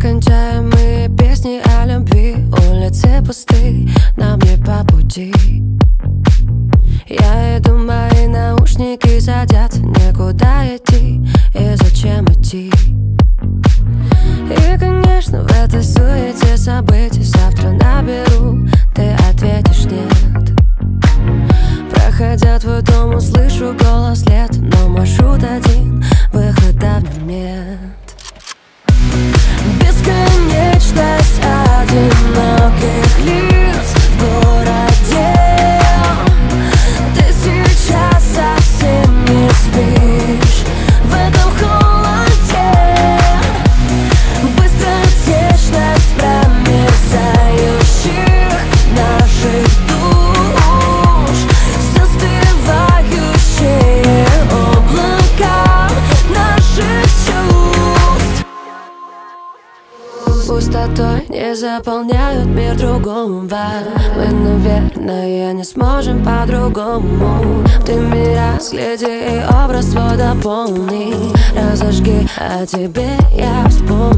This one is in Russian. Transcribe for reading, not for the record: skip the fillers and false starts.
Нескончаемые песни о любви, улицы пусты, нам не по пути. Я иду, мои наушники садятся, некуда идти и зачем идти. И, конечно, в этой суете событий завтра наберу, ты ответишь нет. Проходя твой дом, услышу голос лет, но маршрут один, выхода в нем нет. Бесконечность одиноких лиц в городе. Ты сейчас совсем не спишь в этом холоде. Быстротечность промерзающих наших душ, застывающие облака наших чувств. Пустотой не заполняют мир другому бар. Мы, наверное, не сможем по-другому. Ты меня разгляди и образ свой дополни. Разожги, о тебе я вспомню.